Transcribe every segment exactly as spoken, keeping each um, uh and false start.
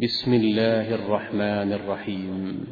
بسم الله الرحمن الرحيم.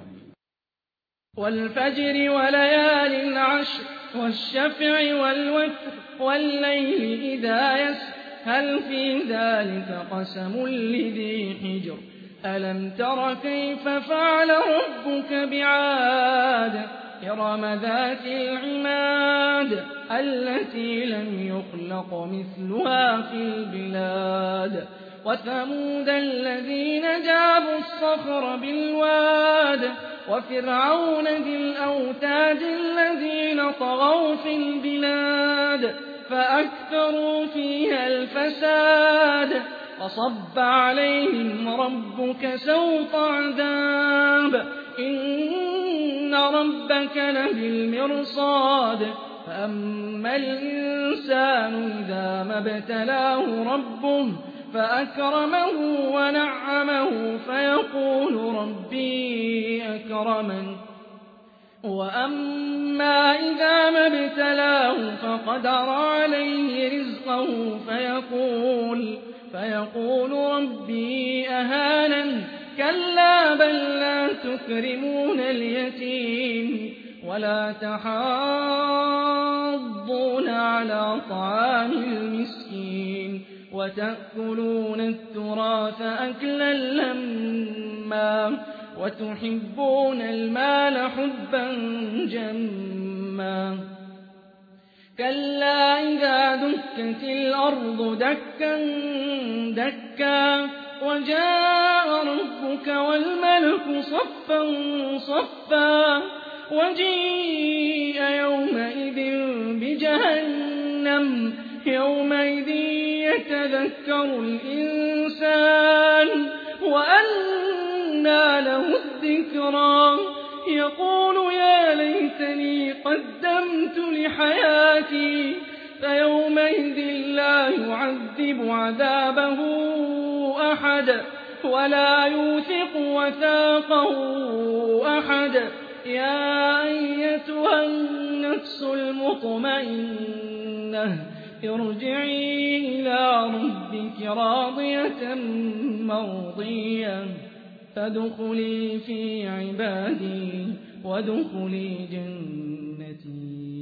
والفجر وليال عشر والشفع والوتر والليل إذا يسر هل في ذلك قسم لذي حجر ألم تر كيف فعل ربك بعاد إرم ذات العماد التي لم يخلق مثلها في البلاد وثمود الذين جابوا الصخر بالواد وفرعون ذي الأوتاد الذين طغوا في البلاد فأكثروا فيها الفساد فصب عليهم ربك سوط عذاب إن ربك لبالمرصاد فأما الإنسان إذا ما ابتلاه ربه فأكرمه ونعمه فيقول ربي أكرمن وأما إذا ما ابتلاه فقدر عليه رزقه فيقول, فيقول ربي أهانن كلا بل لا تكرمون اليتيم ولا تحاضون على طعام المسكين وتأكلون التراث أكلا لما وتحبون المال حبا جما كلا إذا دكت الأرض دكا دكا وجاء ربك والملك صفا صفا وجيء يومئذ بجهنم يومئذ يتذكر الإنسان وأنى له الذكرى يقول يا ليتني قدمت لحياتي فيومئذ لا يعذب عذابه أحد ولا يوثق وثاقه أحد يا أيتها النفس المطمئنة ارجعي إلى ربك راضية مرضية فادخلي في عبادي وادخلي جنتي.